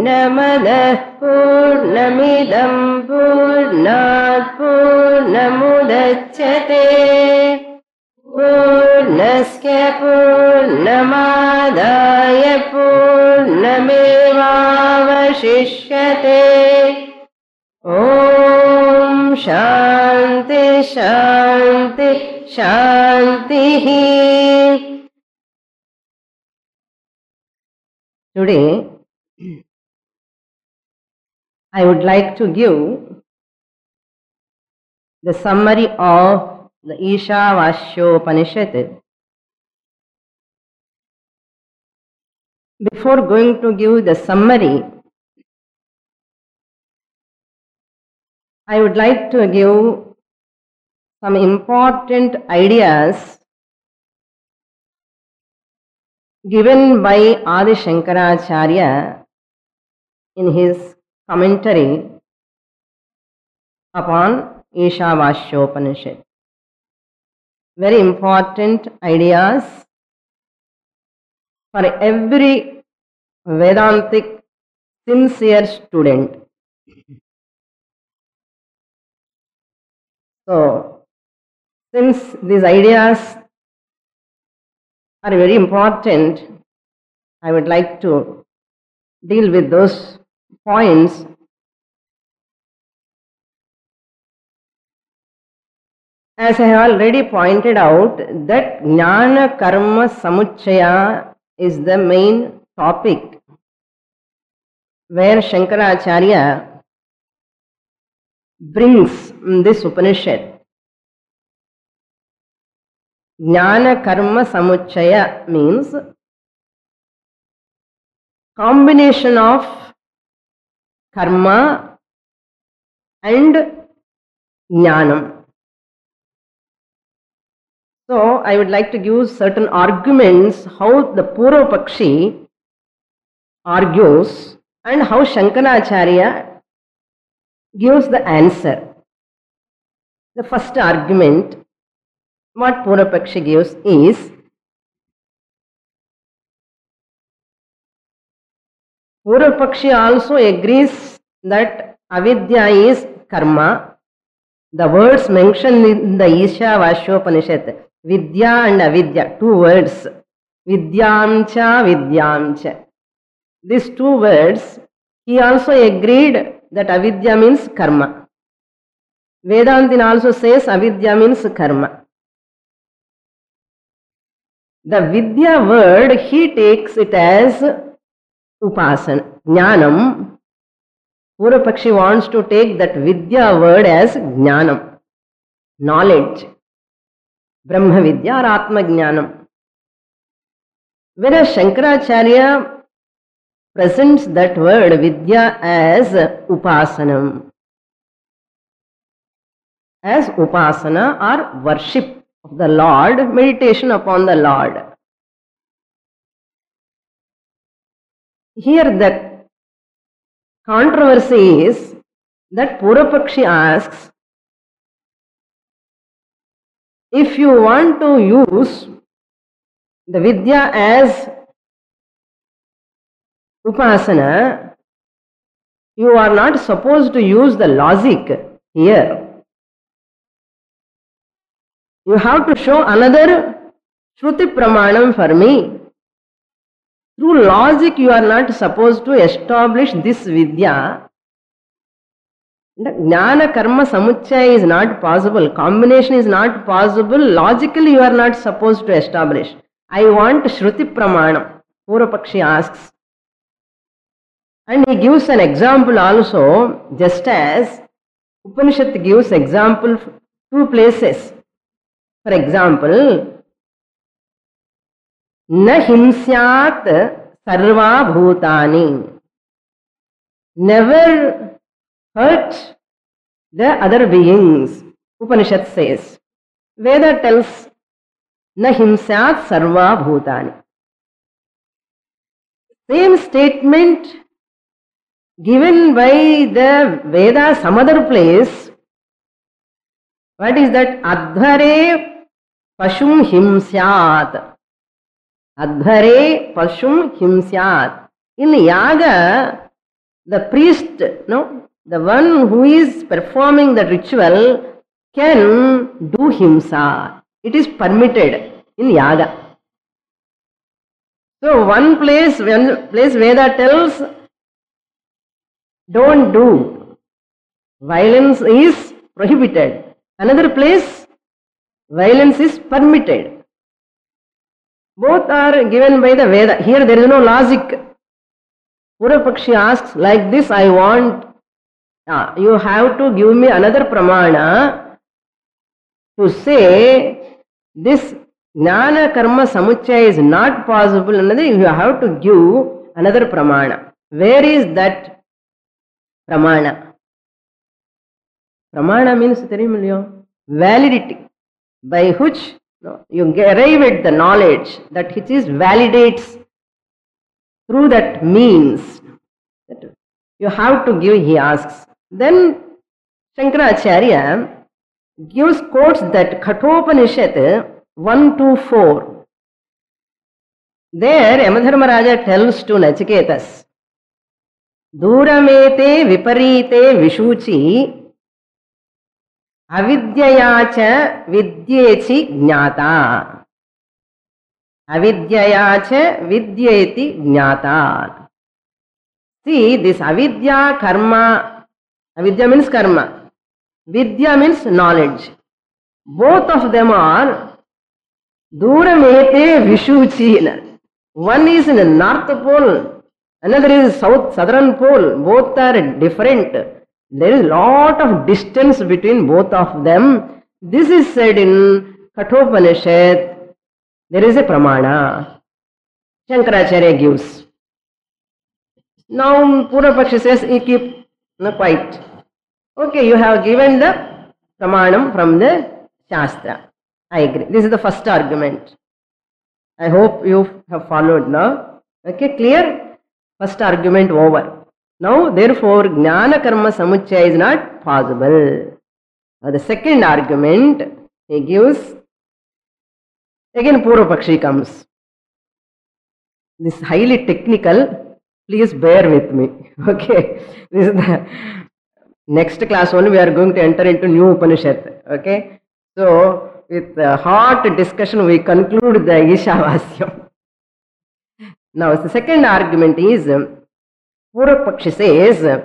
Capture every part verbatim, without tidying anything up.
Purnamadah Purnamidam Purnat Purnamudachyate Purnasya Purnamadaya Purnamevavashishyate. Om Shanti Shanti Shanti. Today I would like to give the summary of the Ishavasyopanishad. Before going to give the summary, I would like to give some important ideas given by Adi Shankaracharya in his commentary upon Ishavasyopanishad. Very important ideas for every Vedantic sincere student. So, since these ideas are very important, I would like to deal with those points. As I have already pointed out, that Jnana Karma Samuchaya is the main topic where Shankaracharya brings this Upanishad. Jnana Karma Samuchaya means combination of karma and jnanam. So, I would like to give certain arguments how the Purva Pakshi argues and how Shankaracharya gives the answer. The first argument, what Purva Pakshi gives is, Purva Pakshi also agrees that avidya is karma. The words mentioned in the Ishavasyopanishad, vidya and avidya, two words, vidyamcha, vidyamcha. These two words, he also agreed that avidya means karma. Vedantin also says avidya means karma. The vidya word, he takes it as upasana, jnanam. Purva Pakshi wants to take that vidya word as jnanam, knowledge, Brahma Vidya or Atma Jnanam. Whereas Shankaracharya presents that word vidya as upasanam, as upasana or worship of the Lord, meditation upon the Lord. Here the controversy is that Purva Pakshi asks, if you want to use the vidya as upasana, you are not supposed to use the logic here. You have to show another Shruti Pramanam for me. Through logic, you are not supposed to establish this vidya. The Jnana Karma Samuchaya is not possible. Combination is not possible. Logically, you are not supposed to establish. I want Shruti Pramanam. Purva Pakshi asks. And he gives an example also, just as Upanishad gives example two places. For example, Na himsyat sarva bhutani. Never hurt the other beings, Upanishad says. Veda tells, Na himsyat sarva bhutani. Same statement given by the Veda some other place. What is that? Adhare pashum himsyat. Adhare pashum himsyat. In Yaga, the priest, no, the one who is performing the ritual can do himsa. It is permitted in yaga. So one place, one place Veda tells, don't do. Violence is prohibited. Another place, violence is permitted. Both are given by the Veda. Here there is no logic. Purvapakshi asks, like this I want. Ah, you have to give me another pramana to say this Jnana Karma Samuchaya is not possible. Another, you have to give another pramana. Where is that pramana? Pramana means validity, by which no, you arrive at the knowledge that which is validates through that means. That you have to give, he asks. Then Shankaracharya gives quotes that Kathopanishad one to four. There Yamadharmaraja tells to Nachiketas, Duramete viparite vishuchi avidyayacha vidyechi jnata. Avidyayacha vidyeti jnata. See, this avidya karma, avidya means karma, vidya means knowledge. Both of them are Duramete vishuchi. One is in the north pole, another is south, southern pole. Both are different. There is a lot of distance between both of them. This is said in Kathopanishad. There is a pramana. Shankaracharya gives. Now Purvapakshi says, he keep no, quite. Okay, you have given the pramanam from the Shastra. I agree. This is the first argument. I hope you have followed now. Okay, clear? First argument over. Now, therefore, Jnana Karma Samuchaya is not possible. Now, the second argument he gives, again Purvapakshi comes. This is highly technical. Please bear with me. Okay. This is the next class only we are going to enter into new Upanishad. Okay. So, with a hot discussion, we conclude the Ishavasya. Now, the second argument is, Purvapakshi says,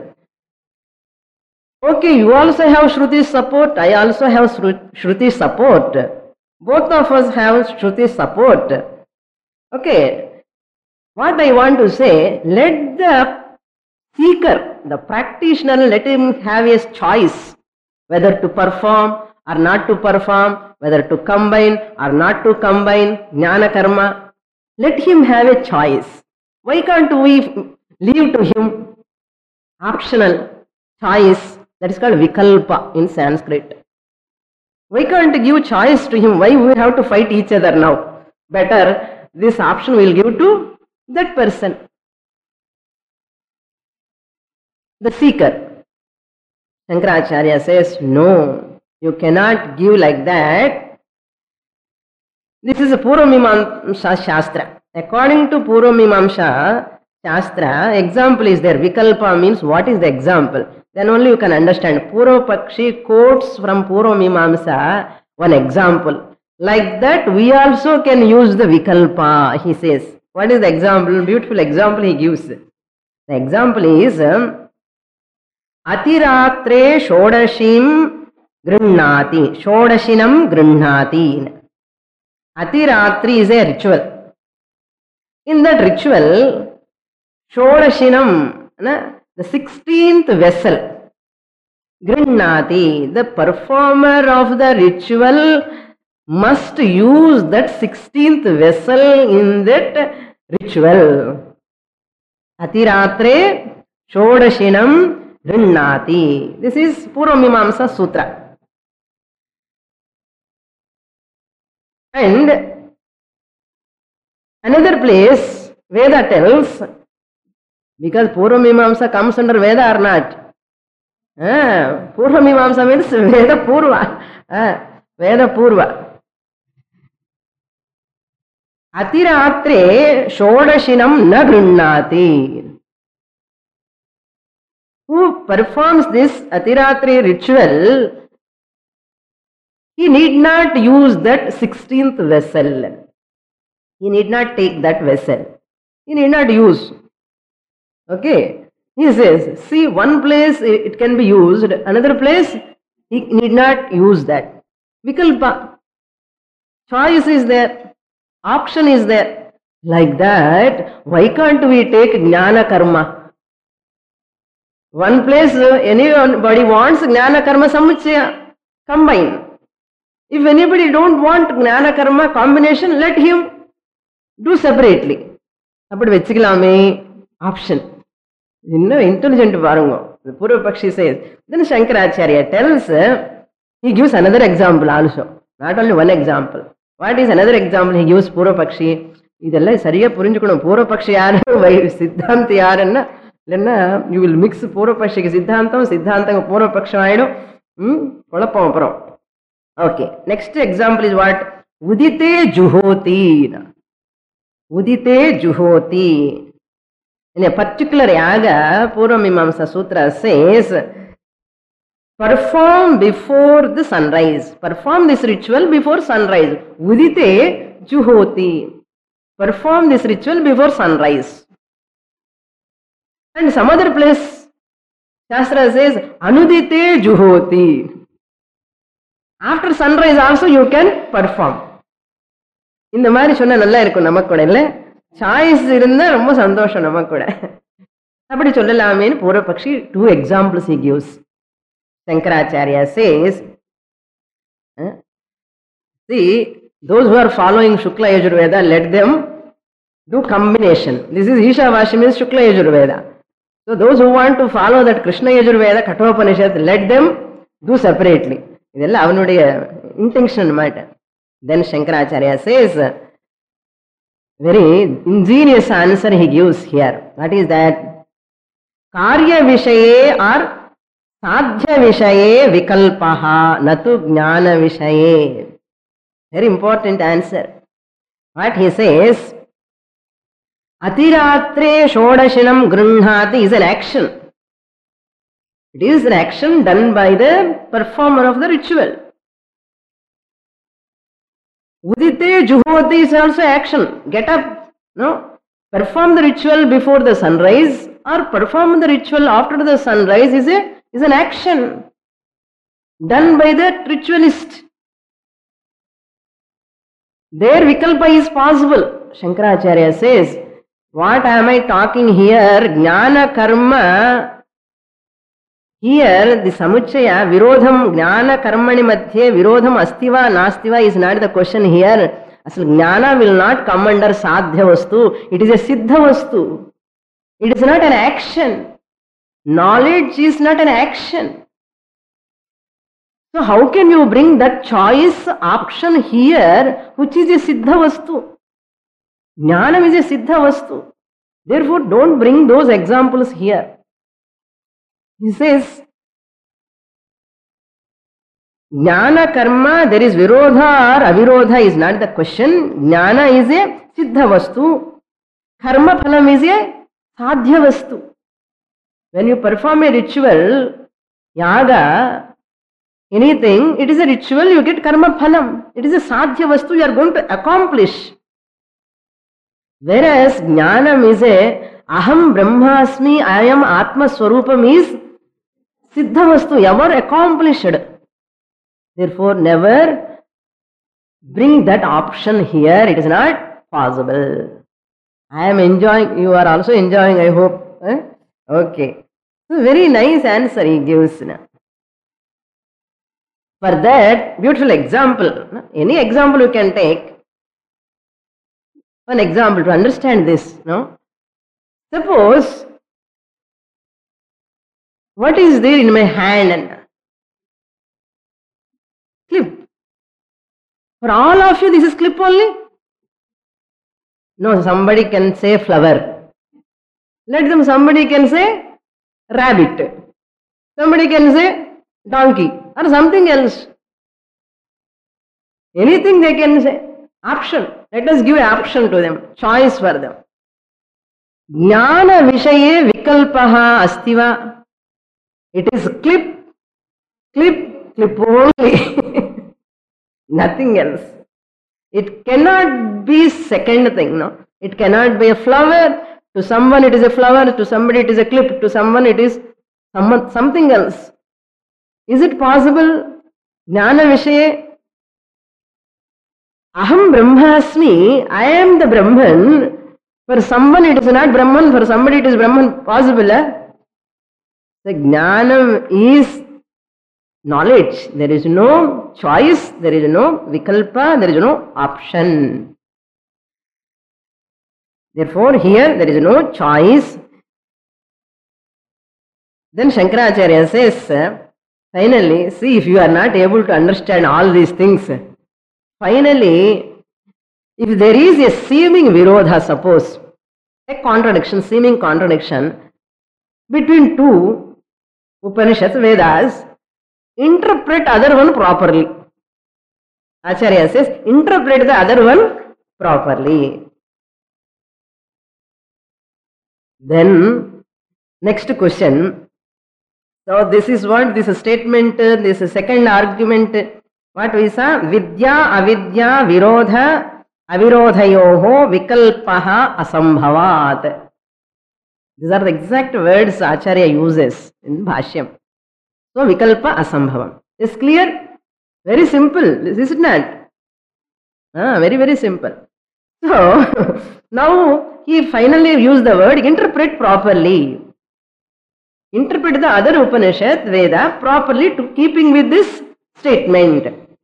okay, you also have Shruti support, I also have Shruti support. Both of us have Shruti support. Okay, what I want to say, let the seeker, the practitioner, let him have his choice, whether to perform or not to perform, whether to combine or not to combine Jnana Karma. Let him have a choice. Why can't we leave to him optional choice? That is called Vikalpa in Sanskrit. Why can't give choice to him? Why we have to fight each other now? Better this option we will give to that person, the seeker. Shankaracharya says, no, you cannot give like that. This is a Purvamimamsa Shastra. According to Purvamimamsa Shastra, example is there. Vikalpa means what is the example? Then only you can understand. Purvapakshi quotes from Purvamimamsa one example. Like that, we also can use the Vikalpa, he says. What is the example? Beautiful example he gives. The example is um, Atiratre Shodashim Grinnati. Shodashinam Grinnati. Atiratri is a ritual. In that ritual, Shodashinam, the sixteenth vessel, Grinnati, the performer of the ritual must use that sixteenth vessel in that ritual. Atiratre Shodashinam Grinnati. This is Purvamimamsa Sutra. And another place, Veda tells, because Purvamimamsa comes under Veda or not? Ah, Purvamimamsa means Veda Purva. Ah, Veda Purva. Atiratre Shodashinam na Grinnati. who performs this Atiratri ritual, he need not use that sixteenth vessel. He need not take that vessel. He need not use. Okay. He says, see, one place it can be used, another place he need not use that. Vikalpa. Choice is there. Option is there. Like that, why can't we take Jnana Karma? One place anybody wants Jnana Karma Samuchaya, combine. If anybody don't want Jnana Karma combination, let him do separately. But vechikilame option. You know, intelligent Varungo. The Purva Pakshi says. Then Shankaracharya tells, uh, he gives another example also. Not only one example. What is another example he gives Purva Pakshi? ಇದೆಲ್ಲ ಸರಿಯಾಗಿ ಪುರಿಂಜಿಕೊಂಡು ಪೂರ್ವ ಪಕ್ಷ ಯಾರು ಸಿದ್ಧಾಂತ ಯಾರನ್ನ இல்லைன்னா you will mix பூர்வ பட்சிக்கு சித்தாந்தம் சித்தாந்தம் பூர்வ பட்சம் ஆயிடும். ம் குழப்பம் அப்புறம். Okay, next example is what? உதித்தே ஜுஹோதி. உதித்தே ஜுஹோதி. In a particular yaga, Purva Mimamsa Sutra says, perform before the sunrise. Perform this ritual before sunrise. Udite juhoti. Perform this ritual before sunrise. And some other place, Shastra says, anudite juhoti. After sunrise also you can perform. இந்த மாதிரி சொன்னா நல்லா இருக்கும் நமக்கு கூட இல்ல? Choice இருந்தா ரொம்ப சந்தோஷம் நமக்கு கூட. அப்படி சொல்லலாமேன்னு பூர்வ பக்ஷி two examples he gives. Shankaracharya says, uh, see, those who are following Shukla Yajurveda, let them do combination. This is Ishavasya means Shukla Yajurveda. So those who want to follow that Krishna Yajurveda, Kathopanishad, let them do separately. இதெல்லாம் அவனுடைய intention matter. Then Shankaracharya says, very ingenious answer he gives here. What is that? Karya Vishaye or Sadhya Vishaye Vikalpaha Natu Jnana Vishaye. Very important answer. What he says? Atiratre Shodashinam Grunhati is an action. It is an action done by the performer of the ritual. Udite Juhoti is also action. Get up, no? Perform the ritual before the sunrise or perform the ritual after the sunrise is a is an action done by the ritualist. There Vikalpa is possible. Shankaracharya says, what am I talking here? Jnana karma. Here the samuchaya, virodham, jnana karmani madhye, virodham astiva, nastiva is not the question here. Asal jnana will not come under sadhya vastu. It is a siddha vastu. It is not an action. Knowledge is not an action. So how can you bring that choice option here, which is a siddha vastu? Jnanam is a siddha vastu. Therefore, don't bring those examples here. He says, Jnana karma, there is virodha or avirodha is not the question. Jnana is a siddha vastu. Karma phalam is a sadhya vastu. When you perform a ritual, yaga, anything, it is a ritual, you get karma phalam. It is a sadhya vastu you are going to accomplish. Whereas jnanam is a aham brahmasmi, I am atma swarupam is siddha vastu, ever accomplished. Therefore, never bring that option here. It is not possible. I am enjoying, you are also enjoying, I hope. Eh? Okay. So very nice answer he gives. For that, beautiful example. Any example you can take. One example to understand this. No? Suppose, what is there in my hand? Clip. For all of you, this is clip only? No, somebody can say flower. Let them, somebody can say rabbit. Somebody can say donkey or something else. Anything they can say. Option. Let us give an option to them. Choice for them. Jnana vishaye vikalpaha astiva. It is clip, clip, clip only. Nothing else. It cannot be second thing, no? It cannot be a flower. To someone it is a flower, to somebody it is a clip, to someone it is someone, something else. Is it possible? Jnana Vishaye. Aham Brahmasmi, I am the Brahman. For someone it is not Brahman, for somebody it is Brahman. Possible, eh? The Jnanam is knowledge. There is no choice, there is no vikalpa, there is no option. Therefore, here there is no choice. Then Shankaracharya says, finally, see, if you are not able to understand all these things, finally, if there is a seeming virodha, suppose, a contradiction, seeming contradiction between two Upanishads, Vedas, interpret other one properly. Acharya says, interpret the other one properly. Then, next question. So, this is what this statement, this second argument, what we saw? Vidya, avidya, virodha, avirodhayoho, vikalpaha, asambhavat. These are the exact words Acharya uses in Bhashyam. So, vikalpa, asambhavam. Is clear? Very simple, is it not? Ah, very, very simple. So, now he finally used the word interpret properly. Interpret the other Upanishad, Veda, properly to keeping with this statement.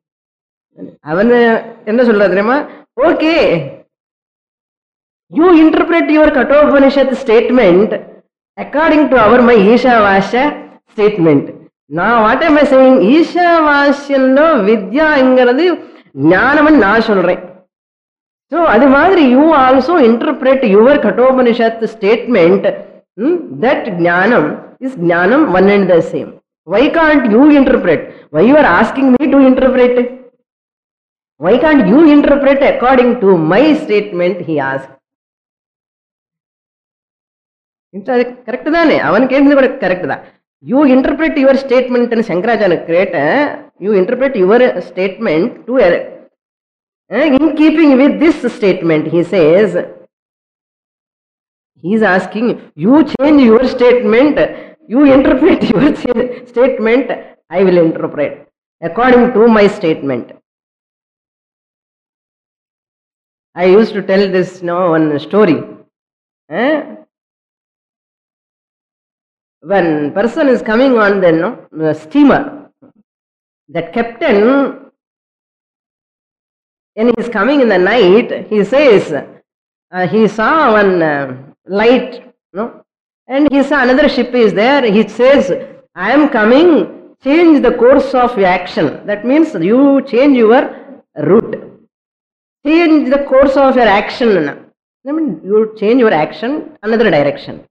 Okay, you interpret your Kathopanishad statement according to our my Ishavasya statement. Now what am I saying? Ishavasyanlo Vidya engaradi Jnanaman na solren. So, adi madri you also interpret your Kathopanishad statement hmm, that Jnanam is Jnanam one and the same. Why can't you interpret? Why you are asking me to interpret? Why can't you interpret according to my statement? He asked. Correct dane? Avan kedindi correct da. You interpret your statement and Shankaracharya create. You interpret your statement to in keeping with this statement, he says, he is asking, you change your statement, you interpret your statement, I will interpret according to my statement. I used to tell this you know, one story. Eh? When person is coming on the, you know, the steamer, that captain, when he is coming in the night, he says, uh, he saw one uh, light, no? And he saw another ship is there. He says, I am coming, change the course of your action. That means you change your route. Change the course of your action. I mean, you change your action, another direction.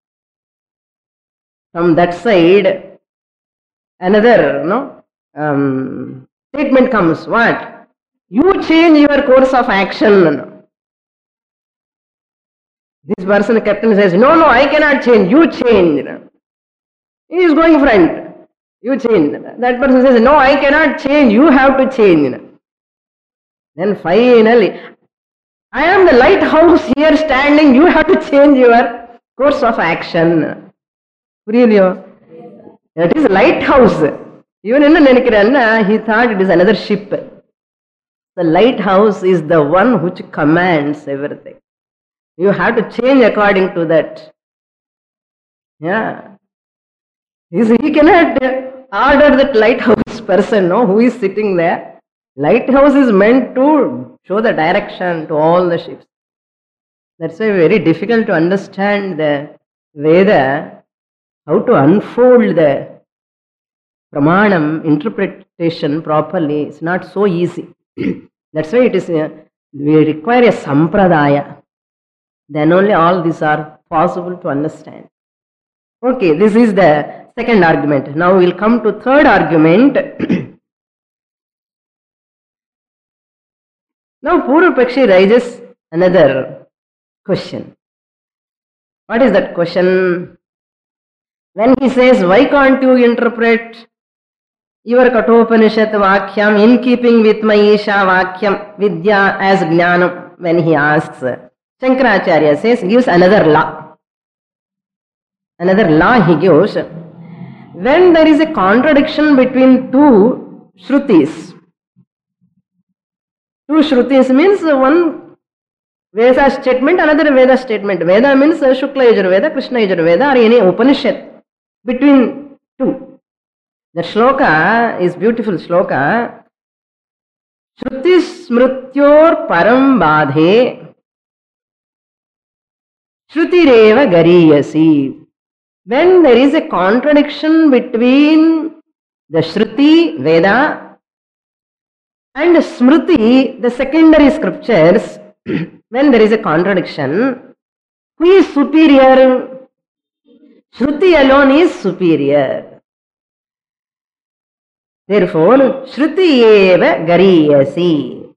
From that side, another no, um, statement comes. What? You change your course of action. This person, captain, says, no, no, I cannot change. You change. He is going front. You change. That person says, no, I cannot change. You have to change. Then finally, I am the lighthouse here standing. You have to change your course of action. That is lighthouse. Even in he thought it is another ship. The lighthouse is the one which commands everything. You have to change according to that. Yeah. He cannot order that lighthouse person no, who is sitting there. Lighthouse is meant to show the direction to all the ships. That's why very difficult to understand the Veda, how to unfold the Pramanam interpretation properly. It's not so easy. That's why it is, uh, we require a sampradaya. Then only all these are possible to understand. Okay, this is the second argument. Now we will come to third argument. Now Purva Pakshi raises another question. What is that question? When he says, why can't you interpret your Kathopanishad Vakyam in keeping with my Isha Vakyam Vidya as Jnanam, when he asks, Shankaracharya says, gives another law. Another law he gives. When there is a contradiction between two Shrutis, two Shrutis means one Veda statement, another Veda statement. Veda means Shukla Yajurveda, Krishna Yajurveda, or any Upanishad. Between two. The shloka is beautiful shloka. Shruti smrutyor param badhe shrutireva gariyasi. When there is a contradiction between the Shruti, Veda, and Smriti, the secondary scriptures, when there is a contradiction, who is superior? Shruti alone is superior. Therefore, Shruti eva gariyasi.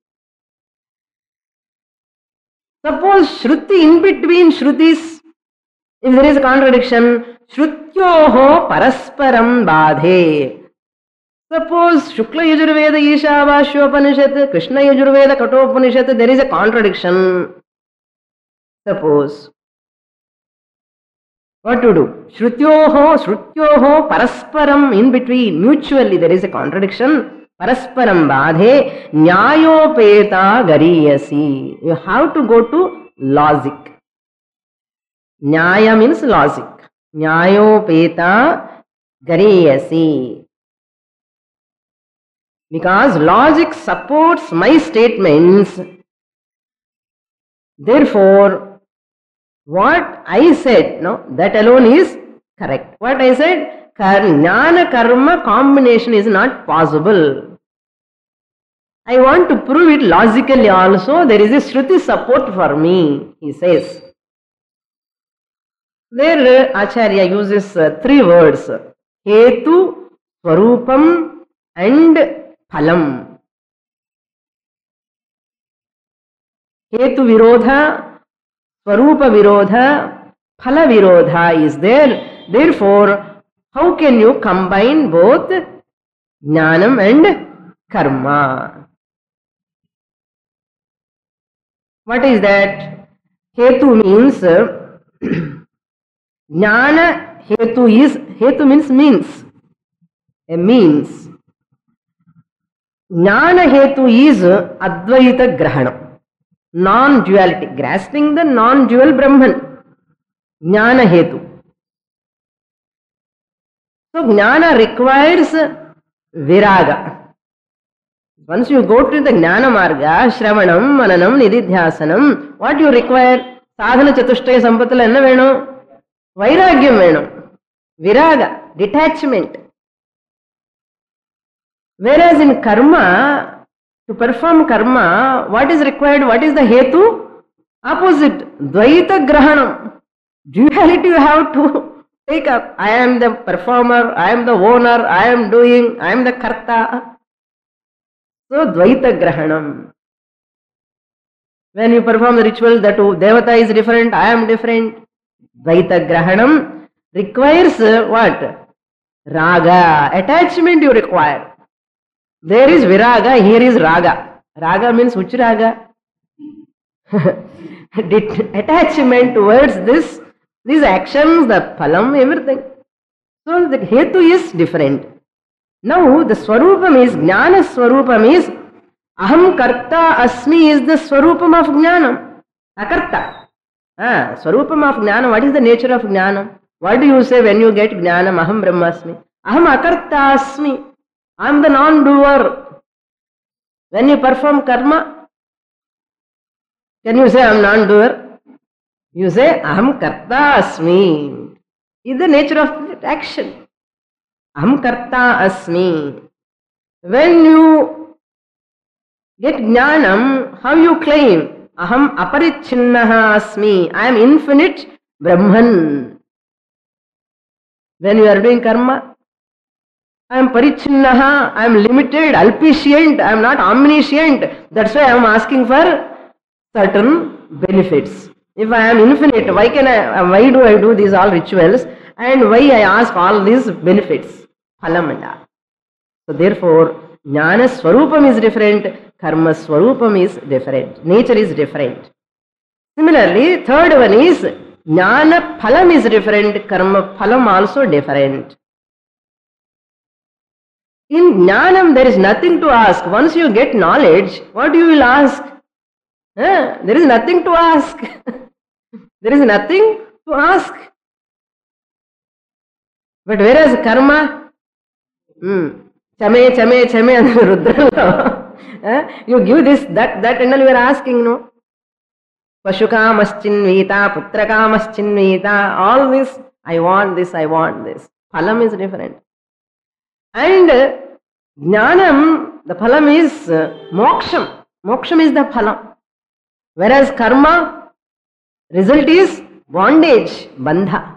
Suppose Shruti, in between Shrutis, if there is a contradiction, Shrutyoho parasparam badhe. Suppose Shukla Yajurveda Ishavashyopanishad, Krishna Yajurveda Kathopanishad, there is a contradiction. Suppose. What to do? Shrutyoho, Shrutyoho, Parasparam, in between, mutually there is a contradiction. Parasparam badhe, Nyayopeta gariyasi. You have to go to logic. Nyaya means logic. Nyayopeta gariyasi. Because logic supports my statements. Therefore, what I said, no, that alone is correct. What I said, jnana karma combination is not possible. I want to prove it logically also. There is a Shruti support for me, he says. There Acharya uses uh, three words, Hetu, Swarupam and Phalam. Hetu Virodha, Swarupa Virodha, Phala Virodha is there. Therefore, how can you combine both Jnanam and Karma? What is that? Hetu means Jnana Hetu is, Hetu means means, a means. Jnana Hetu is Advaita Grahanam. Non-duality, grasping the non-dual Brahman, Jnana Hetu. So, Jnana requires Viraga. Once you go to the Jnana Marga, Shravanam, Mananam, Nididhyasanam, what you require? Sadhana Chatushtaya Sampatala enna venu? Vairagyam venu. Viraga, detachment. Whereas in Karma, to perform karma, what is required? What is the hetu? Opposite. Dvaita grahanam. Duality you have to take up. I am the performer, I am the owner, I am doing, I am the karta. So dvaita grahanam. When you perform the ritual, that devata is different, I am different. Dvaita grahanam requires what? Raga. Attachment you require. There is viraga, here is raga. Raga means which raga? Attachment towards this, these actions, the phalam, everything. So the hetu is different. Now the swarupam is, jnana swarupam is, aham karta asmi is the swarupam of jnanam. Akarta. Ah, swarupam of jnanam, what is the nature of jnanam? What do you say when you get jnanam, aham brahmasmi? Aham akarta asmi. I am the non-doer. When you perform karma, can you say I am non-doer? You say aham karta asmi. Is the nature of action. Aham karta asmi. When you get jnanam, how you claim? Aham aparichinnaha asmi. I am infinite Brahman. When you are doing karma, I am parichinnaha, I am limited, alpicient, I am not omniscient. That's why I am asking for certain benefits. If I am infinite, why can I, why do I do these all rituals? And why I ask all these benefits? Phalamanda. So therefore, Jnana Swarupam is different, Karma Swarupam is different, nature is different. Similarly, third one is Jnana Phalam is different, Karma Phalam also different. In Jnanam there is nothing to ask. Once you get knowledge, what you will ask? Huh? There is nothing to ask. There is nothing to ask. But whereas Karma, hmm, Chame, chame, chame, and Rudra, you give this, that, that, and all you are asking, no? Pashukamaschinnvita, Putrakamaschinnvita, all this, I want this, I want this. Phalam is different. And uh, Jnanam, the phalam is uh, moksham. Moksham is the phalam. Whereas karma, result is bondage, bandha.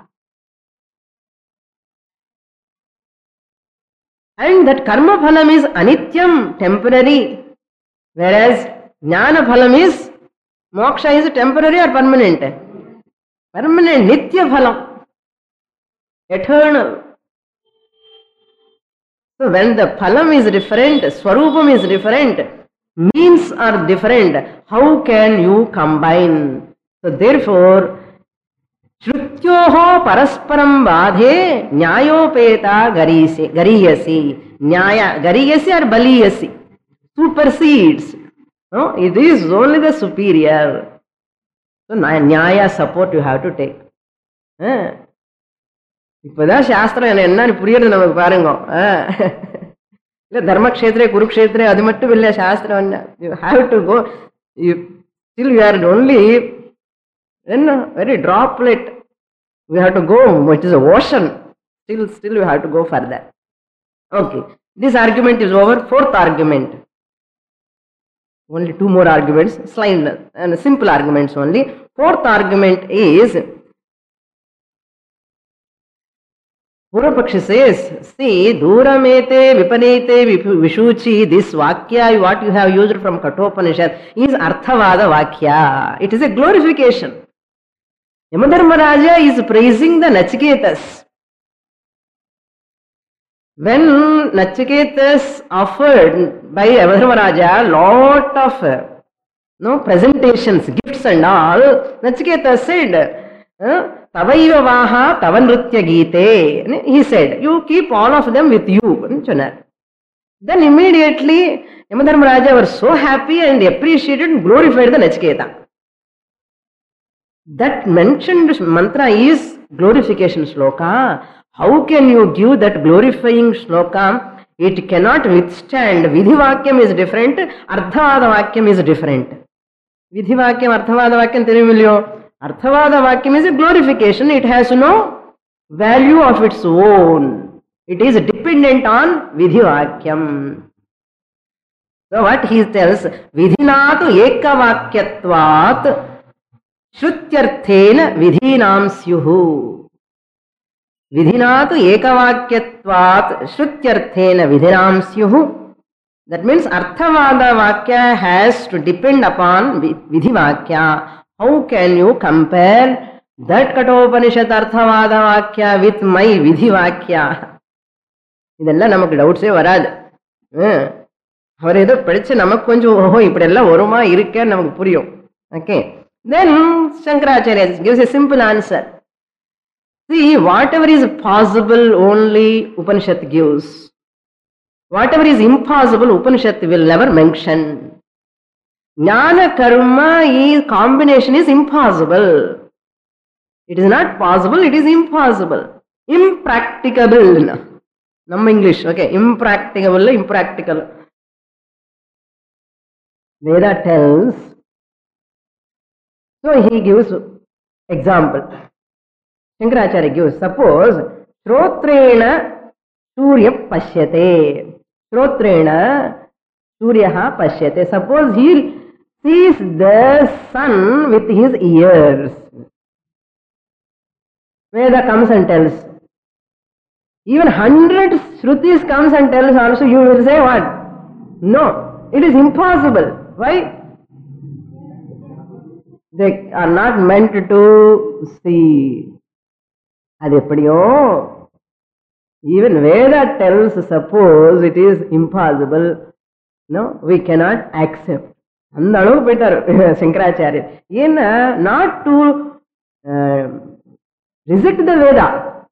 And that karma phalam is anityam, temporary. Whereas jnana phalam is, moksha is temporary or permanent? Permanent, nitya phalam. Eternal. So when the phalam is different, swarupam is different, means are different, how can you combine? So therefore, Shrutyoho parasparam badhe nyayopeta gariyasi. Nyaya, gariyasi or baliyasi. Supersedes. No, it is only the superior. So nyaya support you have to take. Eh? இப்பதான் சாஸ்திரம் என்னன்னு புரியுறது நமக்கு பாருங்க. இல்ல தர்மக்ஷேத்திரே குருக்ஷேத்திரே அது மட்டும் இல்ல சாஸ்திரம். You have to go, still you are only என்ன very droplet. We have to go, it is a ocean. Still, still you have to go further. Okay, this argument is over. Fourth argument. Only two more arguments, slight and simple arguments only. Fourth argument is, Purvapakshi says, see, Duramete, Vipanete, Vishuchi, this Vakya, what you have used from Kathopanishad, is Arthavada Vakya. It is a glorification. Yamadharmaraja is praising the Nachiketas. When Nachiketas offered by Yamadharmaraja lot of no, presentations, gifts and all, Nachiketas said, uh, Tavaiva vaha tavanritya gite. He said, you keep all of them with you. Then immediately Yamadharmaraja was so happy and appreciated and glorified the Nachiketa. That mentioned mantra is glorification shloka. How can you give that glorifying shloka? It cannot withstand. Vidhivakyam is different, Arthavada Vakyam is different. Vidhivakyam, Arthavada Vakyam, Tirumilyo. Arthavada Vakyam is a glorification. It has no value of its own. It is dependent on Vidhivakyam. So what he tells, Vidhinatu ekavakyatvat Shrutyarthena vidhinam syuhu. Vidhinatu ekavakyatvat Shrutyarthena vidhinam syuhu. That means Arthavada Vakya has to depend upon Vidhivakya. How can you compare that Kathopanishad Arthavada Vakya with my Vidhi Vakya? இதெல்லாம் நமக்கு டவுட்ஸே வராது. அவர் ஏதோ படிச்சு நமக்கு கொஞ்சம் ஓஹோ இப்படி எல்லாம் வருமா இருக்கேன்னு நமக்கு புரியும். Okay, then Shankaracharya gives a simple answer. See, whatever is possible only Upanishad gives. Whatever is impossible Upanishad will never mention. Jnana karma is combination is impossible. It is not possible, it is impossible. Impracticable. Nam English, okay. Impracticable, impractical. Veda tells. So he gives example. Shankaracharya gives. Suppose, Shrotrena Surya Pashyate. Shrotrena Suryaha Pashyate. Suppose he sees the sun with his ears. Veda comes and tells. Even hundred Shrutis comes and tells also, you will say what? No, it is impossible. Why? They are not meant to see. அது எப்படியோ even Veda tells, suppose it is impossible, no, we cannot accept. அந்த அளவுக்கு போயிட்டார் சங்கராச்சாரியர். ஏன்னா not to uh, reject the Veda.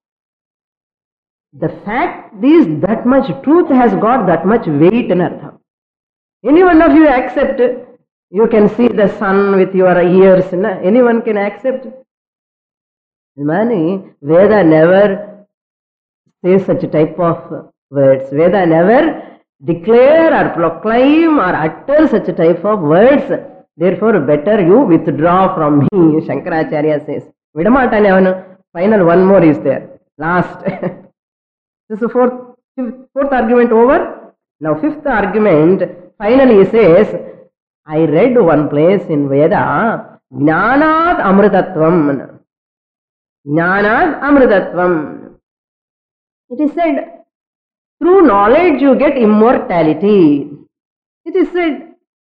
The fact is that much truth has got that much weight in artham. Any one of you accept, you can see the sun with your ears, na? Anyone can accept. Mani, Veda never says such type of words. Veda never declare or proclaim or utter such type of words. Therefore, better you withdraw from me, Shankaracharya says. Vidamatane avanu. Final one more is there. Last. This is the fourth, fifth, fourth argument over. Now fifth argument, finally he says, I read one place in Veda, Jnanat Amritatvam. Jnanat Amritatvam. It is said, through knowledge you get immortality. It is said,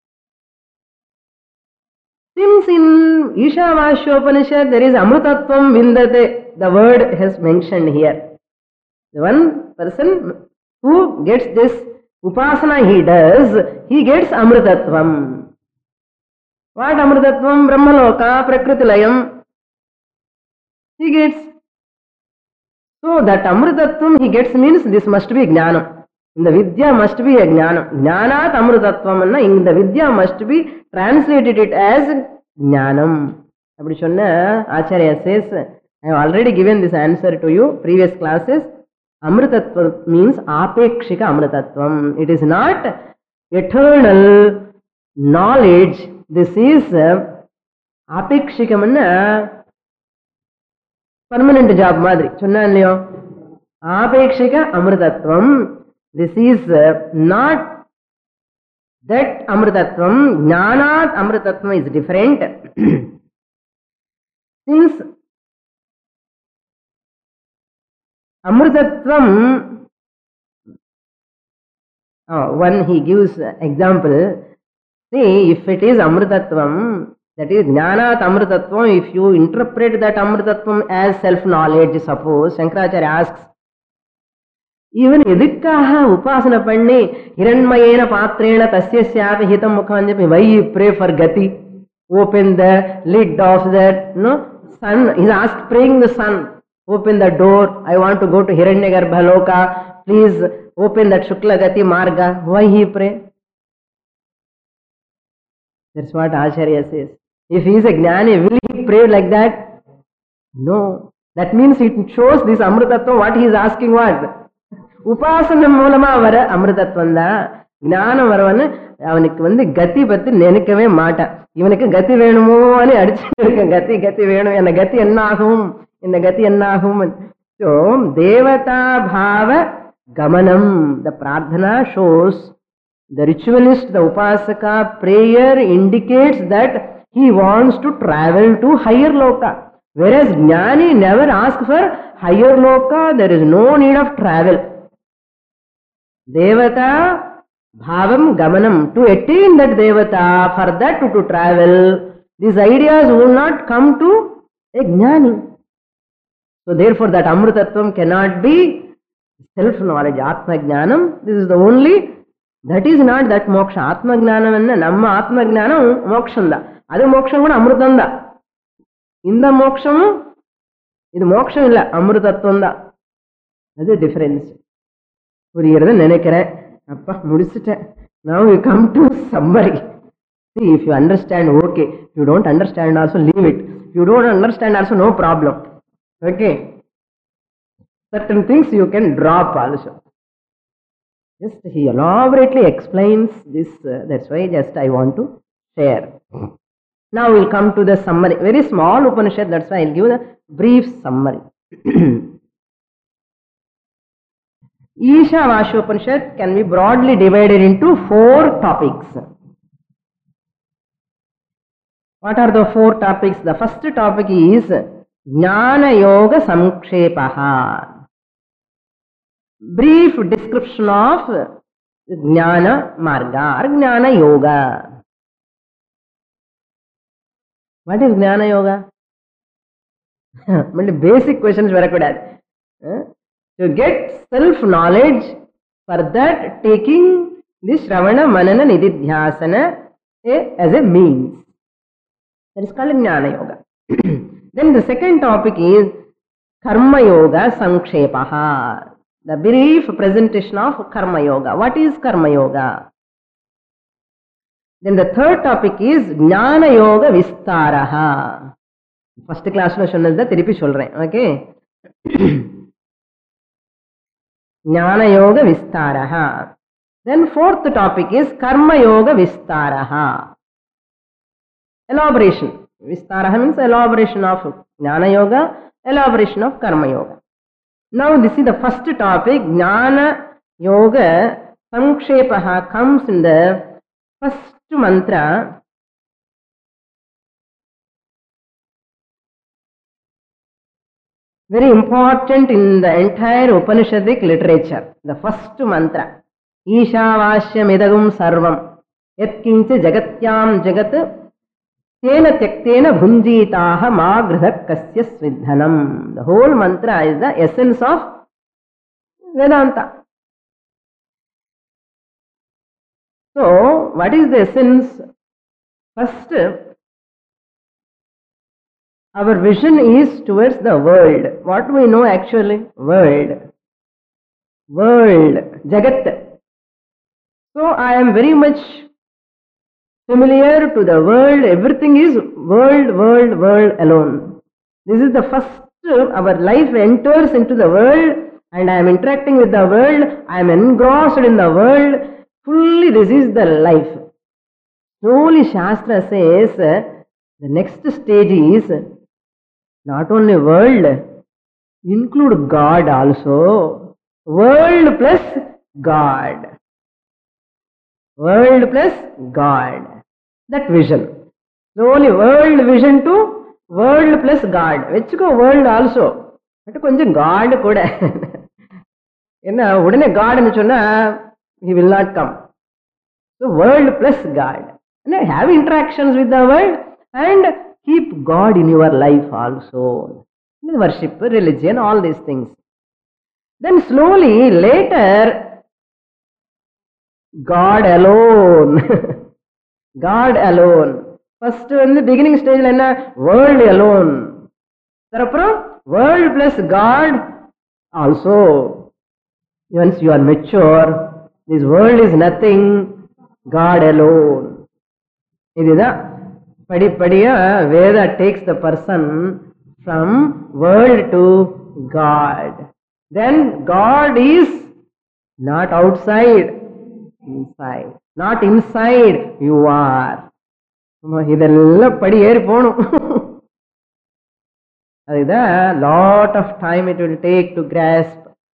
since in Ishavasyopanishad there is Amritatvam Vindate, the word has mentioned here. The one person who gets this upasana he does, he gets Amritatvam. What Amritatvam? Brahmaloka, Prakritilayam. He gets. So that Amritatvam he gets means this must be Jnanam. In the Vidya must be a Jnanam. Jnanat Amritatvam. In the Vidya must be translated it as Jnanam. Abdi sonna Acharya says, I have already given this answer to you previous classes. Amritatvam means apekshika Amritatvam. It is not eternal knowledge. This is apekshika manna permanent job madri. Chonna illiyo? Apekshika Amritatvam. This is not that Amritatvam. Jnanat Amritatvam is different. Since Amritatvam, oh, one he gives example. See, if it is Amritatvam, that is Jnanat Amritatvam, if you interpret that Amritatvam as self-knowledge, suppose, Shankaracharya asks, even idikkaha upasana panni hiranmayena patrena tasya syapi hitam mukhanjapi, why you pray for gati? Open the lid of that, no, sun. He's asked, praying the sun. Open the door. I want to go to Hiranyagarbha Loka. Please open that Shukla Gati Marga. Why he pray? That's what Acharya says. If he is a Jnani, will he pray like that? No. That means it shows this Amritatvam. What he is asking what? Upasana Mulama Vara Amritatvanda. Jnana Varavana. அவனுக்கு வந்து கத்தி பத்தி நினைக்கவே மாட்டான். இவனுக்கு கத்தி வேணுமோ அடிச்சு கத்தி கத்தி வேணும். என்ன கத்தி என்ன ஆகும்? In the gati annahum. So, devata bhava gamanam. The pradhana shows, the ritualist, the upasaka, prayer indicates that he wants to travel to higher loka. Whereas Jnani never asks for higher loka, there is no need of travel. Devata bhavam gamanam. To attain that devata, for that to, to travel, these ideas will not come to a Jnani. So therefore that Amritatvam cannot be self-knowledge, Atma Jnanam. This is the only, that is not that moksha. Atma Jnanam enna, namma Atma Jnanam mokshanda. Adu moksham kuda Amritanda. Inda moksham, idu moksham illa, Amritattvanda. That's the difference. Puriyirada nenekkaren. Appa mudichitten. Now we come to summary. See, if you understand, okay. If you don't understand also, leave it. If you don't understand also, no problem. Okay, certain things you can drop also. Just he elaborately explains this, uh, that's why just I want to share. Now we'll come to the summary. Very small Upanishad, that's why I'll give the brief summary. Ishavasyopanishad can be broadly divided into four topics. What are the four topics? The first topic is Jnana Yoga Samkshepaha. Brief description of Jnana Marga or Jnana Yoga. What is Jnana Yoga? Basic questions varakudadu. To get self-knowledge, for that taking this Shravana, Manana, Nididhyasana as a means. That is called Jnana Yoga. Then the second topic is Karma Yoga Sankshepaha. The brief presentation of Karma Yoga. What is Karma Yoga? Then the third topic is Jnana Yoga Vistaraha. First class lo sonnadha thirupi solren. Okay. Jnana Yoga Vistaraha. Then fourth topic is Karma Yoga Vistaraha. Elaboration. Vistaraha means elaboration of Jnana Yoga, elaboration of Karma Yoga. Now this is the first topic. Jnana Yoga Sankshepaha comes in the first mantra. Very important in the entire Upanishadic literature. The first mantra. Ishavashyam idagum sarvam. Yat kincha jagatyam jagat. Tena tyaktena bhunjitaha ma gridhak kasya svidhanam. The whole mantra is the essence of Vedanta. So, what is the essence? First, our vision is towards the world. What do we know actually? World. World. Jagat. So, I am very much familiar to the world. Everything is world, world, world alone. This is the first, our life enters into the world and I am interacting with the world. I am engrossed in the world. Fully this is the life. Slowly Shastra says the next stage is not only world, include God also. World plus God. World plus God. That vision. Slowly world vision to world plus God. Vechiko world also. But konjam God kuda. Enna udane God nu sonna he will not come. So world plus God. And have interactions with the world and keep God in your life also. Worship, religion, all these things. Then slowly later God alone. God alone. First in the beginning stage, world alone. World plus God also. Once you are mature, this world is nothing, God alone. Padi Padiya, Veda takes the person from world to God. Then God is not outside. Inside. Not inside, you are. Idella padi eri ponu. Adida lot of time it will take to grasp.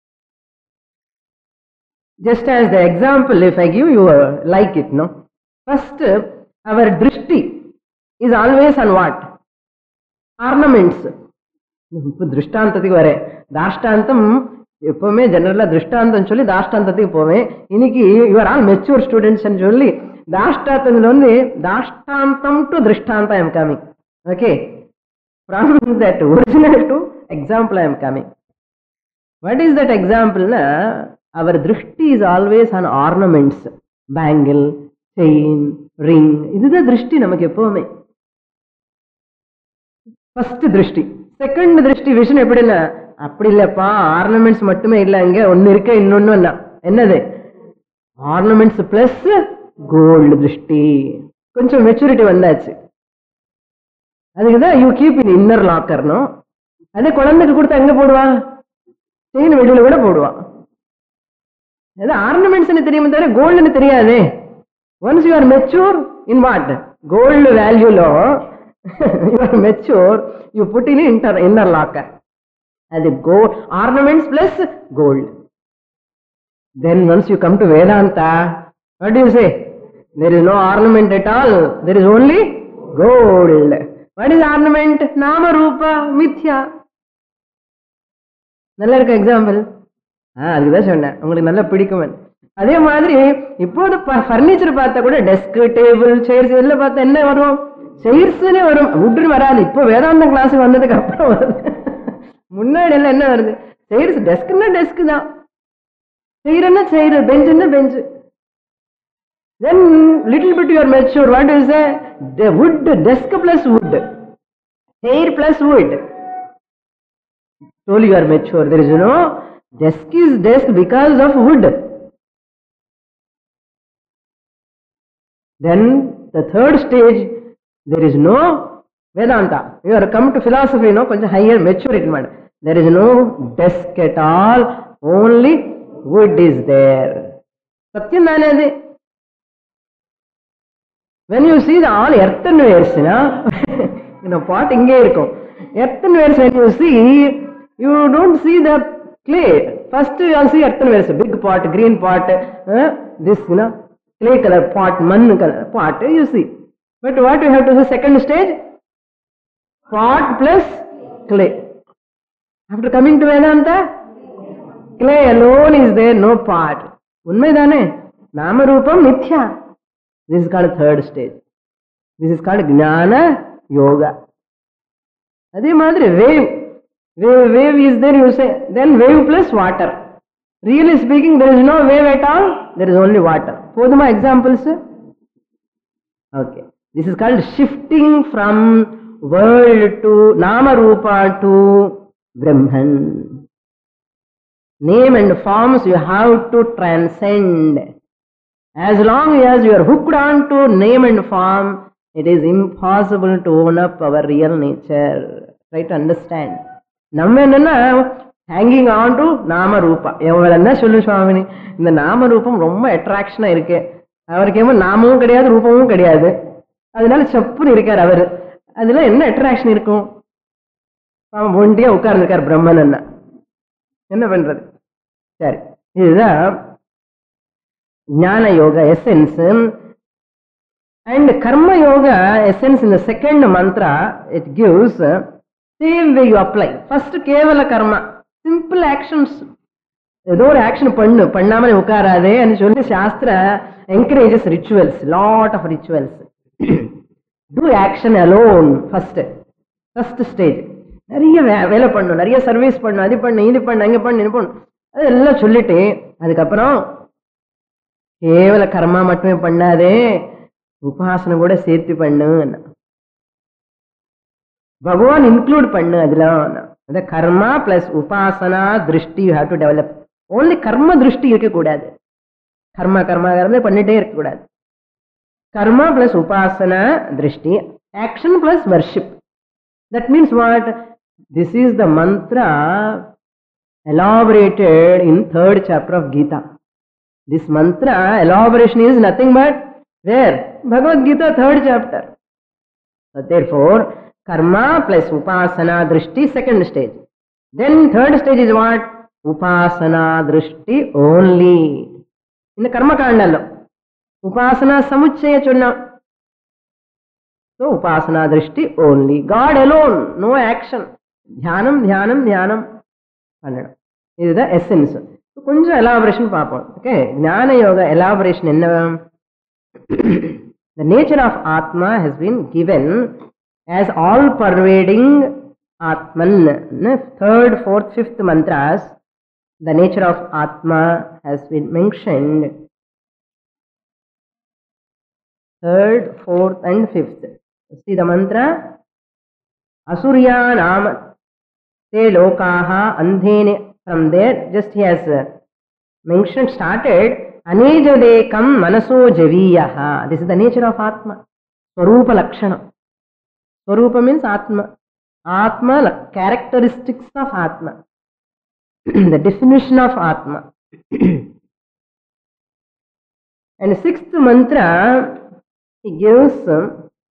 Just as the example, if I give you a, like it, no? First, our drishti is always on what? Ornaments. Drishtantathi vare. Dashtantam. எப்பவுமே ஜெனரலா திருஷ்டாந்தம் சொல்லி தாஷ்டாந்தத்துக்கு போவேன். இன்னைக்கு your all mature students சொல்லி தாஷ்டாந்தத்துல வந்து தாஷ்டாந்தம் to திருஷ்டாந்தம் I am coming. Okay, from that original to example I am coming. What is that எக்ஸாம்பிள்னா, அவர் திருஷ்டி is always on ornaments. Bangle, chain, ring, இதுதான் திருஷ்டி நமக்கு எப்பவுமே. ஃபர்ஸ்ட் திருஷ்டி. செகண்ட் திருஷ்டி விஷன் எப்படின்னா, அப்படி இல்லப்பா, ஆர்னமெண்ட்ஸ் மட்டுமே இல்ல, இங்க ஒன்னு இருக்க, இன்னொன்னு என்னது, ஆர்னமெண்ட்ஸ் பிளஸ் கோல்டு திருஷ்டி. கொஞ்சம் மெச்சூரிட்டி வந்தாச்சு. அதுக்குதான் யூ கீப் இன் இன்னர் லாக்கர்னும். அதே குழந்தைக்கு கொடுத்தா எங்க போடுவான்? செயின் வெளியில கூட போடுவான். அது ஆர்னமெண்ட்ஸ் தெரியுமே தவிர கோல்டுன்னு தெரியாது. Once you are mature in what? Gold வேல்யூலோ you are mature, you put in inter inner locker. அது gold, ornaments plus gold. Then once you come to Vedanta, what do you say? There is no ornament at all. There is only gold. What is ornament? Nama Rupa Mithya. நல்ல இருக்க example. அதுக்குதான் சொன்னேன், உங்களுக்கு நல்லா பிடிக்கும். அதே மாதிரி இப்போது பர்னிச்சர் பார்த்தா கூட டெஸ்க், டேபிள், சேர்ஸ் இதெல்லாம் பார்த்தா என்ன வரும்? சேர்ஸ்னே வரும், வுட்னு வராது. இப்போ வேதாந்த கிளாஸ் வந்ததுக்கு அப்புறம் வருது. முன்னாடி எல்லாம் என்ன வருது? சேர்ஸ், டெஸ்க்னா டெஸ்க் தான், சேர்னா சேர், பெஞ்சுன்னா பெஞ்சு. Then little bit you are mature. What do you say? The wood, desk plus wood, chair plus wood. Slowly you are mature. There is no desk is desk because of wood. Then the third stage, there is no Vedanta. You are come to philosophy, no, konja higher maturity man. There is no desk at all. Only wood is there. Satyam dhanadi. When you see the all earthenwares, na, you know, pot inge irukum. Earthenwares, when you see, you don't see the clay. First you all see earthenwares, big pot, green pot, uh, this, you know, clay color pot, man color pot, you see. But what you have to say, second stage, pot plus clay. After coming to Vedanta, clay alone is there, no pot. Unmaidane, nama rupam mithya. This is called third stage. This is called Jnana Yoga. Adhe madri wave. Wave, wave is there, you say. Then wave plus water. Really speaking, there is no wave at all. There is only water. Poduma examples. Okay. This is called shifting from world to Nama Rupa to Brahman. Name and forms you have to transcend. As long as you are hooked on to name and form, it is impossible to own up our real nature. Try to understand. Namme enna hanging on to Nama Rupa. Evalanna sollu Swamini, இந்த நாம ரூபம் ரொம்ப அட்ராக்ஷனா இருக்கு. அவருக்கு ஏமோ நாமமும் கிடையாது, ரூபமும் கிடையாது. அதனால சப்புன்னு இருக்கார் அவர். அதுல என்ன அட்ராக்ஷன் இருக்கும்? அவன் ஒண்டியா உட்கார்ந்துருக்கார் பிரம்மன். என்ன என்ன பண்றது? சரி, இதுதான் Jnana Yoga essence. And Karma Yoga essence in the second mantra, it gives same way you apply. First Kevala Karma, simple actions. ஏதோ ஒரு ஆக்ஷன் பண்ணு, பண்ணாமலே உட்காராதே என்று சொல்லி சாஸ்திர encourages rituals, lot of rituals. Do action alone first, first stage. நிறைய வேலை பண்ணணும், நிறைய சர்வீஸ் பண்ணணும், அது பண்ணு, இது பண்ணு, அங்கே பண்ணு, இது பண்ணு, அதெல்லாம் சொல்லிட்டு அதுக்கப்புறம் கேவல கர்மா மட்டுமே பண்ணாதே, உபாசனை கூட சேர்த்து பண்ணு, பகவான் இன்க்ளூட் பண்ணு அதெல்லாம். அந்த கர்மா பிளஸ் உபாசனா திருஷ்டி you have to develop. Only கர்ம திருஷ்டி இருக்கக்கூடாது, கர்மா கர்மா கர்மா பண்ணிட்டே இருக்கக்கூடாது. கர்மா பிளஸ் உபாசனா திருஷ்டி, action plus worship. That means what? This is the mantra elaborated in third chapter of Gita. This mantra elaboration is nothing but where? Bhagavad Gita, third chapter. So therefore, karma plus upasana drishti, second stage. Then third stage is what? Upasana drishti only. In the karma kandalo, upasana samuchaya chunna. So upasana drishti only. God alone, no action. Dhyanam, dhyanam, dhyanam. This is the essence. So கொஞ்சம் elaboration பார்ப்போம். Okay, Jnana Yoga elaboration என்ன? The nature of Atma has been given as all pervading Atman. Third, fourth, fifth mantras, the nature of Atma has been mentioned. Third, fourth and fifth. See the mantra. Asurya nama te lokaha andhene. From there, just he has uh, mentioned, started, anejadekam manaso javiyaha. This is the nature of Atma. Swarupa lakshana. Swarupa means Atma. Atma, characteristics of Atma. The definition of Atma. And sixth mantra, he gives uh,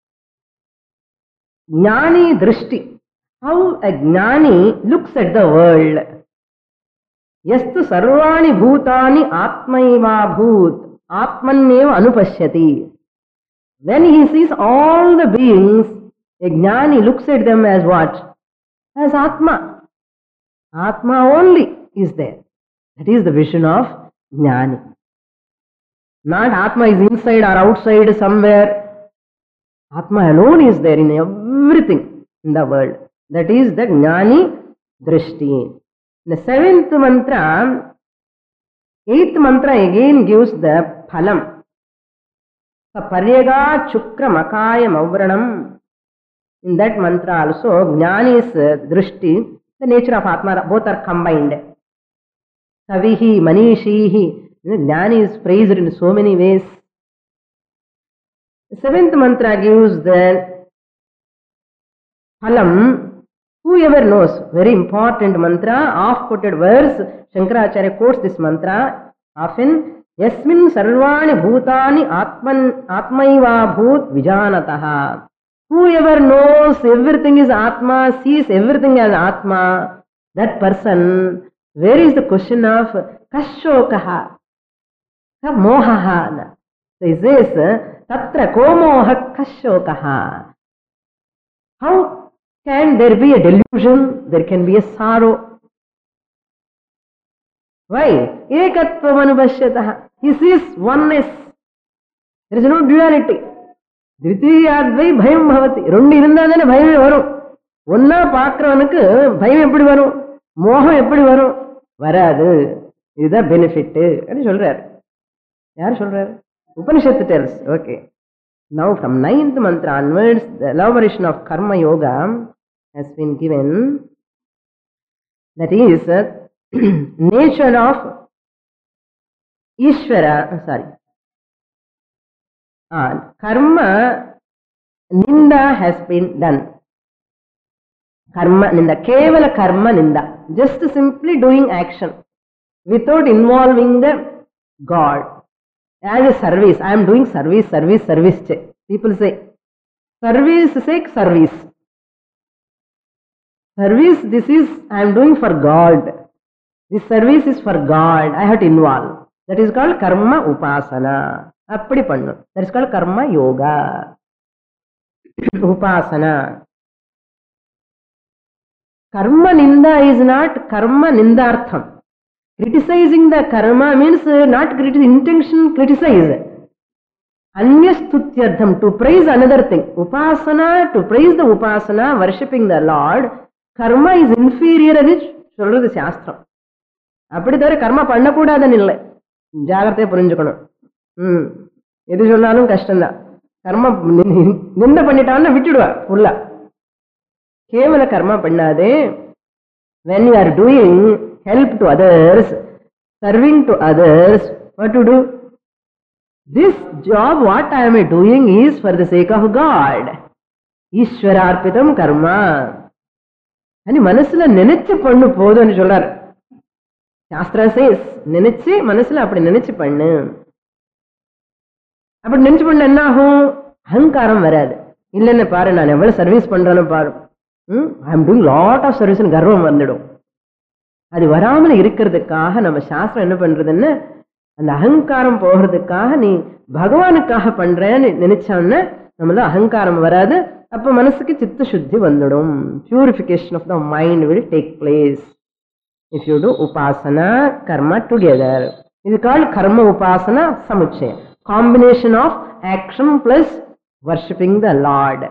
Jnani Drishti. How a Jnani looks at the world. Yastu sarvani bhutani atmaiva bhut atmanneva anupashyati. When he sees all the beings, a Jnani looks at them as what? As Atma. Atma only is there. That is the vision of Jnani. Not Atma is inside or outside somewhere. Atma alone is there in everything in the world. That is the Jnani Drishti. The seventh mantra, eighth mantra again gives the phalam. Paryaga Chukra Makaya Mavranam. In that mantra also, Jnani is Drishti, the nature of Atma, both are combined. Savihi, Manishihi, Jnani is praised in so many ways. The seventh mantra gives the phalam. Whoever knows, very important mantra, oft-quoted verse, Shankaracharya quotes this mantra often. Yasmin sarvani bhutani atman atmaiva bhut vijanataha. Whoever knows everything is Atma, sees everything as Atma, that person, where is the question of kashokaha, mohaha? So he says, tatra komoha kashokaha. How can there be a delusion? There can be a sorrow. Why? Ekatvam anubhashyatah. He sees oneness. There is no duality. Dvitiyadvai bhayam bhavati. Rendu irundadane bhayame varum. Onna paakravanaku bhayam eppadi varum? Moham eppadi varum? Varadu. This is the benefit. Anu solrar. Yaar solrar? Upanishad tells. Okay. Now from ninth mantra onwards, the elaboration of karma yoga has been given. That is nature of Ishvara, sorry. Ah, karma ninda has been done. Karma ninda, kevala karma ninda. Just simply doing action without involving the God. As a service, I am doing service, service, service. People say, service sake service. Service, this is, I am doing for God. This service is for God. I have to involve. That is called karma upasana. Appadi pannu. That is called karma yoga. Upasana. Karma ninda is not karma nindartham. Criticizing the karma means not criti- intention criticize. Anyastutyartham, to praise another thing. Upasana, to praise the upasana, worshipping the Lord. Karma is inferior అని சொல்றது శాస్త్రం. அப்படி தவிர கர்மா பண்ணக்கூடாதுன்னு இல்லை. ஜாகிரதையா புரிஞ்சுக்கணும். ம் எது சொன்னாலும் கஷ்டம்தான். கர்மா நிந்த பண்ணிட்டான்னு விட்டுடுவா ஃபுல்லா. கேவல கர்மா பண்ணாதே. When you are doing help to others, serving to others, what to do? This job, what I am doing is for the sake of God. Ishwararpitam karma. అని మనసులో నిனைச்சு பண்ணு போதும்னு சொல்றாரு. சாஸ்திரா சேஸ் நினைச்சு மனசுல அப்படி நினைச்சு பண்ணு. அப்படி நினைச்சு பண்ண என்ன ஆகும்? அகங்காரம் வராது. இல்லன்னு பாரு, நான் எவ்வளவு சர்வீஸ் பண்றேன்னு பாரு, I am doing lot of service, கர்வம் வந்துடும். அது வராமல் இருக்கிறதுக்காக நம்ம சாஸ்திரம் என்ன பண்றதுன்னு, அந்த அகங்காரம் போகிறதுக்காக நீ பகவானுக்காக பண்றேன்னு நினைச்சான்னு நம்மள அகங்காரம் வராது. அப்ப மனசுக்கு சித்த சுத்தி வந்துடும். Purification of the mind will take place if you do உபாசனா கர்மா டுகெதர். இது கால் கர்ம உபாசனா சமுச்சயம், combination of action plus worshipping the lord.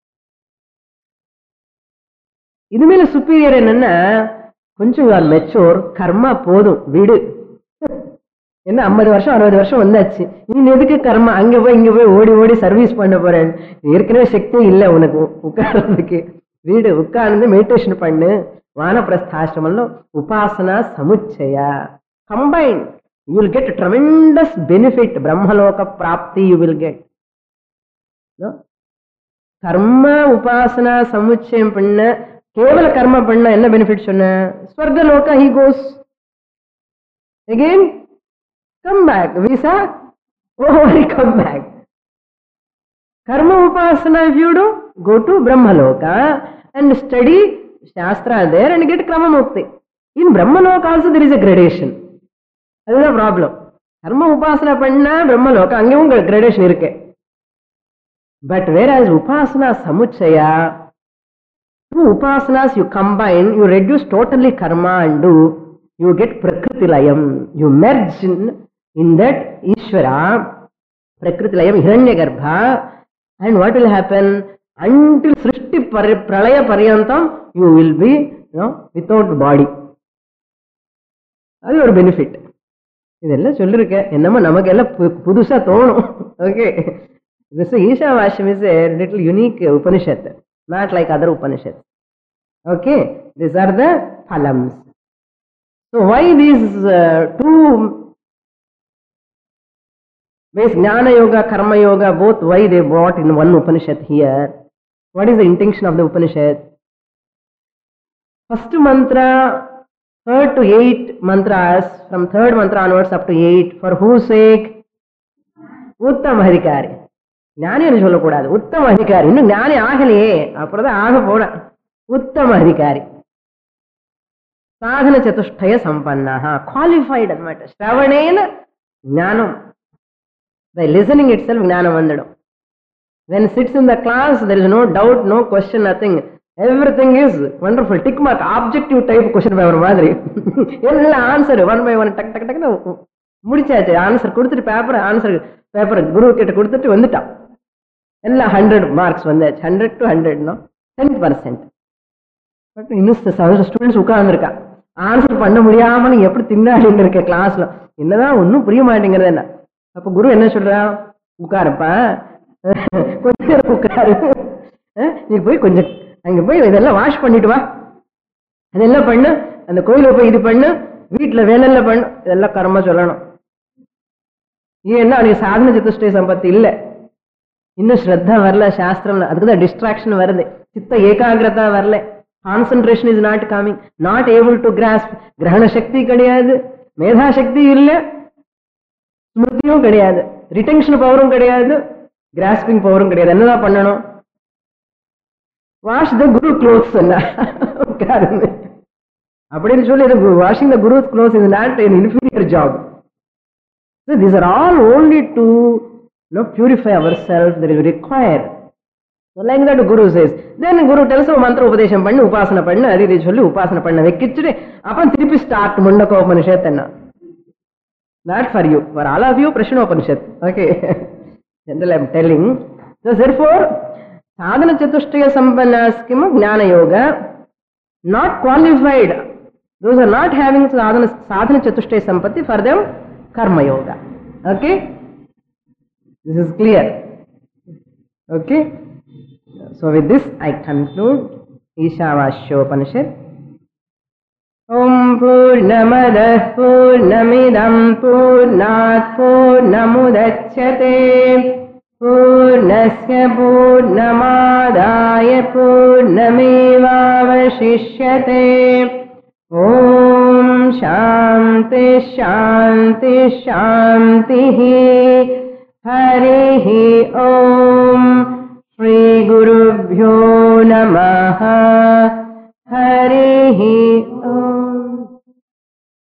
இது மேல சுப்பீரியர் என்னன்னா, கொஞ்சம் யூ ஆர் மெச்சூர், கர்மா போதும் விடு. என்ன ஐம்பது வருஷம் அறுபது வருஷம் வந்தாச்சு, நீ எதுக்கு கர்மா அங்க போய் இங்க போய் ஓடி ஓடி சர்வீஸ் பண்ண போறேன்? ஏற்கனவே சக்தியும் இல்லை உனக்கு உட்கார்றதுக்கு. வீடு உட்கார்ந்து மெடிடேஷன் பண்ணு. வானப்பிரஸ்தாசிரமம்ல உபாசனா சமுச்சய combine, you will get tremendous benefit. பிரம்மலோக பிராப்தி யூ வில் கெட். கர்ம உபாசனா சமுச்சயம் பண்ண, கேவல கர்ம பண்ண என்ன பெனிஃபிட் சொன்ன? ஸ்வர்கலோக he goes again, come back, visa, oh, come back. Karma upasana if you do, go to Brahmaloka and study Shastra there and get Krama Mukti. In Brahmaloka also there is a gradation. That is the problem. Karma upasana panna Brahmaloka, angevum gradation irukke. But whereas upasana samuchaya, two upasanas you combine, you reduce totally karma and do, you get Prakriti Layam. You merge in, in that Ishvara, Prakriti Layam, Hiranyagarbha, And what will happen? Until Srishti Pralaya Paryantam, you will be, you know, without body. That's your benefit. இதெல்லாம் சொல்லிருக்கேன் என்னமோ நமக்கெல்லாம் புதுசா தோணும். Okay, this Ishavashyam is a little unique Upanishad, not like other Upanishads. Okay, these are the phalams. So why these uh, two ways, Jnana Yoga, Karma Yoga, both why they brought in one Upanishad here? What is the intention of the Upanishad? First mantra, third to eight mantras, from third mantra onwards up to eight, for whose sake? Uttama Adhikari. Jnani anu sollakudadu, Uttama Adhikari. Innu Jnani agalaye, appuram aga poda. Uttama Adhikari. Sadhana Chatushtaya Sampannaha, qualified anamata. Shravanena Jnanam. By listening itself, Jnanam vandadam. When sits in the class, there is no doubt, no question, nothing. Everything is wonderful. Tick mark, objective type question paper madri. Ella answer one by one, tak tak tak na mudichachu. Answer kudutittu paper, answer paper guru kitta kudutittu vandita. Ella one hundred marks vandachu. one hundred to one hundred, no? ten percent. But இன்னும் students உட்கார்ந்துருக்கா, answer பண்ண முடியாம நீ எப்படி தின்னாடின்னு இருக்க கிளாஸ்ல, என்னதான் ஒன்னும் புரிய மாட்டேங்கிறது என்ன. அப்ப குரு என்ன சொல்றா, உட்காருப்பா, கொஞ்ச நேரம் உட்காரு, நீ போய் கொஞ்சம் அங்க போய் இதெல்லாம் வாஷ் பண்ணிட்டு வா, அதெல்லாம் பண்ணு, அந்த கோயில போய் இது பண்ணு, வீட்டுல வேலையெல்லாம் பண்ணு, இதெல்லாம் கர்மா சொல்லணும். ஏன்னா நீ சாதன சதுஷ்டய சம்பத்தி இல்ல, இன்னும் ஸ்ரத்தா வரல சாஸ்திரம், அதுக்குதான் டிஸ்ட்ராக்ஷன் வருது, சித்த ஏகாகிரதா வரல, concentration is not coming, not able to grasp. கிரகண சக்தி கிடையாது, மேதா சக்தி இல்ல, ஸ்மிருதியும் கிடையாது, ரிட்டென்ஷன் பவரும் கிடையாது, கிராஸ்பிங் பவரும் கிடையாது. என்னதான் பண்ணணும்? வாஷ் த குரு க்ளோத்ஸ் அப்படின்னு சொல்லி, வாஷிங் த குரு clothes is not an inferior job. So these are all only to, you know, purify ourselves that is required. So like that Guru says. Then Guru tells you mantra upadesham pannu, upasana pannu, adi adi solli upasana panna vekkichide, appan thirupi start Mundaka Upanishad enna. Not for you, for all of you Prashna Upanishad. Okay. Generally I am telling. So therefore, sadhana chatushtaya sampannaskimu jnana yoga, not qualified. Those are not having sadhana, sadhana chatushtaya sampatti, for them karma yoga. Okay? This is clear. Okay? So with this I conclude Ishavasyopanishad. Om Purnamada Purnamidam Purnat Purnamudachyate Purnasya Purnamadaya Purnamevavashishyate. Om Shanti Shanti Shantihi. Harihi Om. Shri Gurubhyo Namaha. Harihi